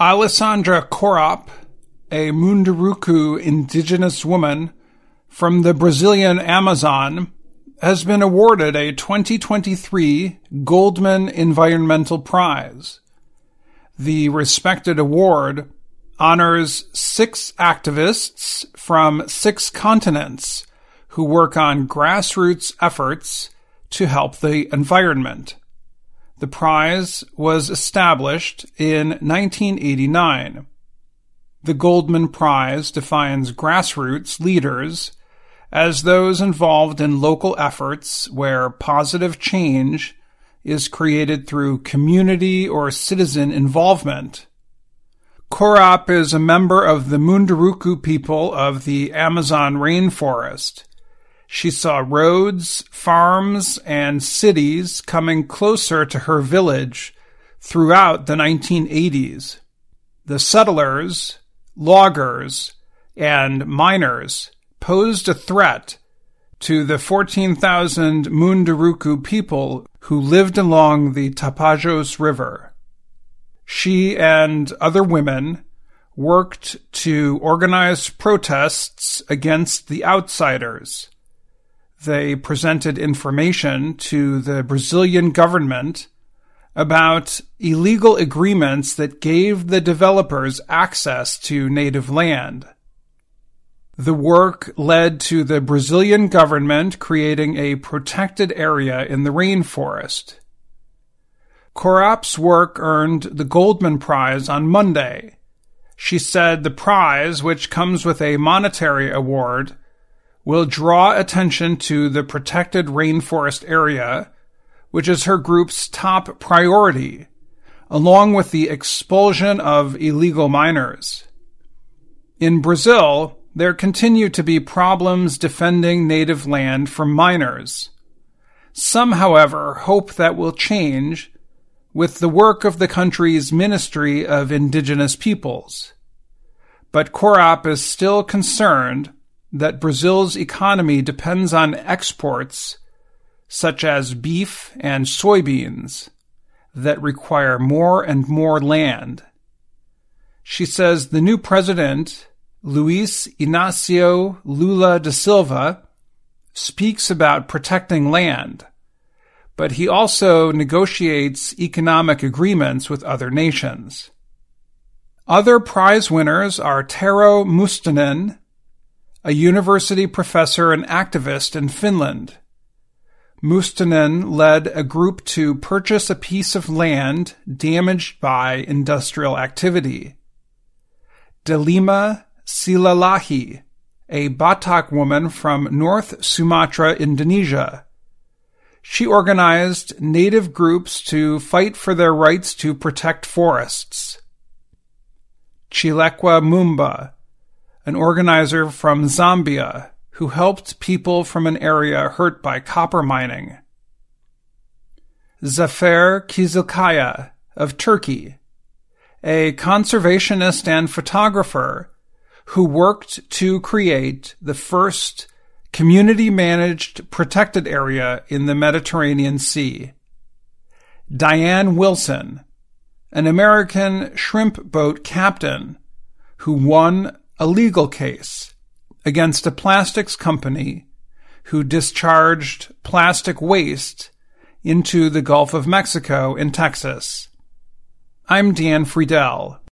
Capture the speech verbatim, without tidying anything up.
Alessandra Korop, a Munduruku indigenous woman from the Brazilian Amazon, has been awarded a twenty twenty-three Goldman Environmental Prize. The respected award honors six activists from six continents who work on grassroots efforts to help the environment. The prize was established in nineteen eighty-nine. The Goldman Prize defines grassroots leaders as those involved in local efforts where positive change is created through community or citizen involvement. Korop is a member of the Munduruku people of the Amazon rainforest. She saw roads, farms, and cities coming closer to her village throughout the nineteen eighties. The settlers, loggers, and miners posed a threat to the fourteen thousand Munduruku people who lived along the Tapajos River. She and other women worked to organize protests against the outsiders. They presented information to the Brazilian government about illegal agreements that gave the developers access to native land. The work led to the Brazilian government creating a protected area in the rainforest. Korop's work earned the Goldman Prize on Monday. She said the prize, which comes with a monetary award, will draw attention to the protected rainforest area, which is her group's top priority, along with the expulsion of illegal miners. In Brazil, there continue to be problems defending native land from miners. Some, however, hope that will change with the work of the country's Ministry of Indigenous Peoples. But Korop is still concerned that Brazil's economy depends on exports such as beef and soybeans that require more and more land. She says the new president, Luiz Inácio Lula da Silva, speaks about protecting land, but he also negotiates economic agreements with other nations. Other prize winners are Tero Mustonen, a university professor and activist in Finland. Mustonen led a group to purchase a piece of land damaged by industrial activity. Delima Silalahi, a Batak woman from North Sumatra, Indonesia. She organized native groups to fight for their rights to protect forests. Chilekwa Mumba, an organizer from Zambia who helped people from an area hurt by copper mining. Zafer Kizilkaya of Turkey, a conservationist and photographer who worked to create the first community-managed protected area in the Mediterranean Sea. Diane Wilson, an American shrimp boat captain who won a legal case against a plastics company who discharged plastic waste into the Gulf of Mexico in Texas. I'm Dan Friedel.